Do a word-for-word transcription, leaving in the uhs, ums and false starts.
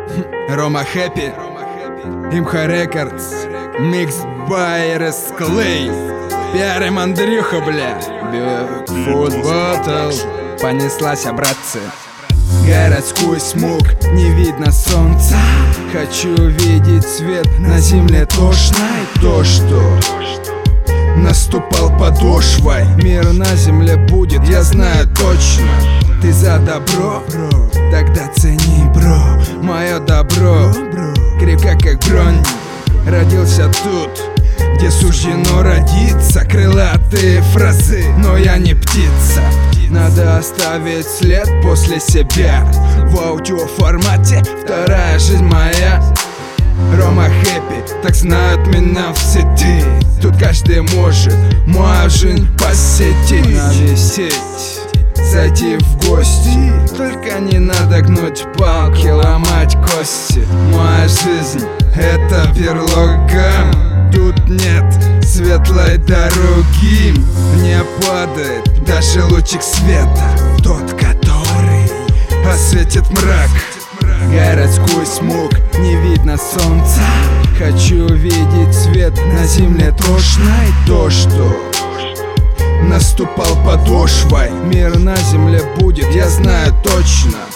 Рома Хэппи, Имха Рекордс, Микс Байрес Клей, пиарим Андрюха, бля. Бигфут Ботл, понеслась, братцы. Городской смог, не видно солнца. Хочу видеть свет на земле тошной. То, что наступал подошвой, мир на земле будет, я знаю точно. Ты за добро, тогда цени, бро. Мое добро крепко как бронь. Родился тут, где суждено родиться. Крылатые фразы, но я не птица. Надо оставить след после себя в аудиоформате. Вторая жизнь моя. Рома Хэппи, так знают меня в сети. Тут каждый может мою жизнь посетить, навесить, зайти в гости. Только не надо гнуть палки, ломать кости. Моя жизнь — это берлога. Тут нет светлой дороги. Не падает даже лучик света, тот, который осветит мрак. Городской смог, не видно солнца. Хочу видеть свет на земле тошной. То, что наступал подошвой, мир на земле будет, я знаю точно.